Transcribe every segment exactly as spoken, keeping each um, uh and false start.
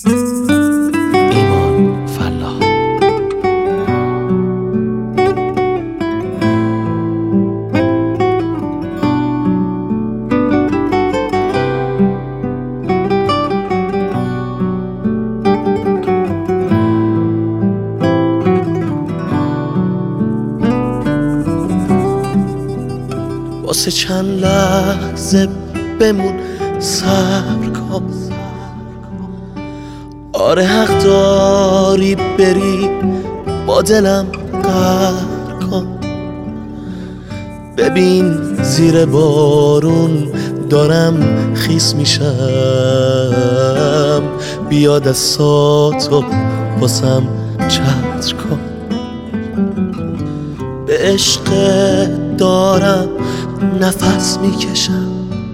ایمان فلاح. واسه چند لحظه بمون صبر کن، آره حق داری بری با دلم قهر کن. ببین زیر بارون دارم خیس میشم، بیا دستاتو واسم چتر کن. به عشق دارم نفس میکشم،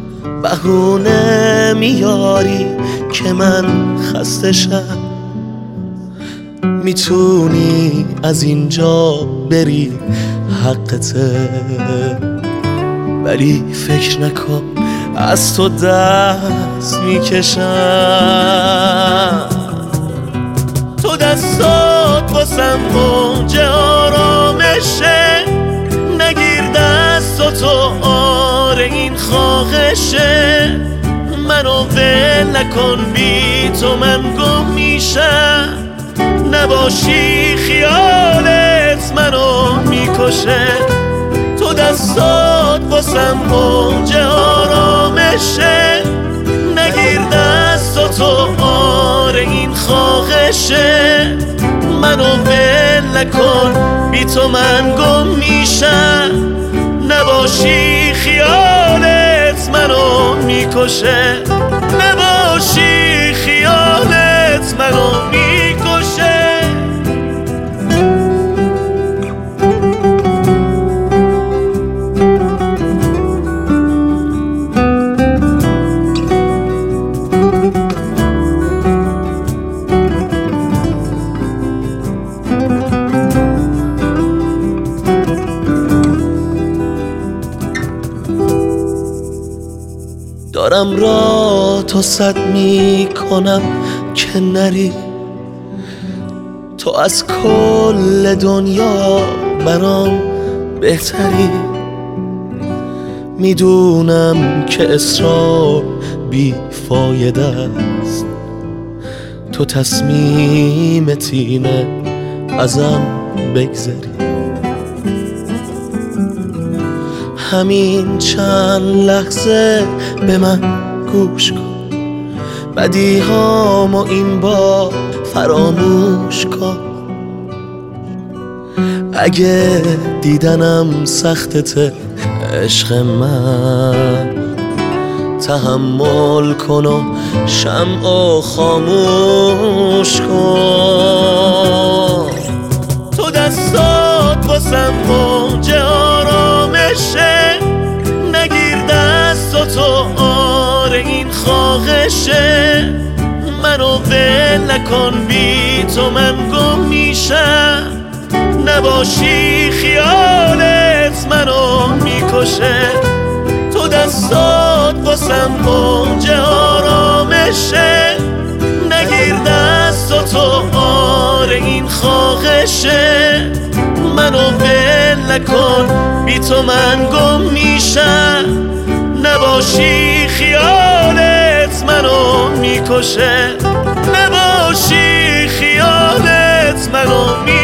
بهونه میاری که من خسته شم. میتونی از اینجا بری حقته، ولی فکر نکن از تو دست میکشم. تو دستات واسم موج آرامشه، نگیر دستاتو آره این خواهشه. منو ول نکن بی تو من گم میشم، نباشی خیالت منو میکشه. تو دستات واسم موج آرامشه، نگیر دستاتو آره این خواهشه. منو ول نکن بی تو من گم میشم، نباشی خیالت منو میکشه. نباشی خیالت منو میکشه. دارم را تو صد می کنم که نری، تو از کل دنیا برام بهتری. میدونم که اصرار بی فایده است، تو تصمیمت اینه ازم بگذری. همین چند لحظه به من گوش کن، بدیهامو این بار فراموش کن. اگه دیدنم سختته عشق من، تحمل کن و شمعو خاموش کن. تو دستات واسم موج آرامشه، نگیر دستاتو آره این خواهشه. منو ول نکن بی تو من گم میشم، نباشی خیالت منو میکشه. تو دستات واسم موج آرامشه، نگیر دستاتو آره این خواهشه. منو ول نکن بی تو من گم میشم، نباشی خیالت منو میکشه. نباشی خیالت منو میکشه.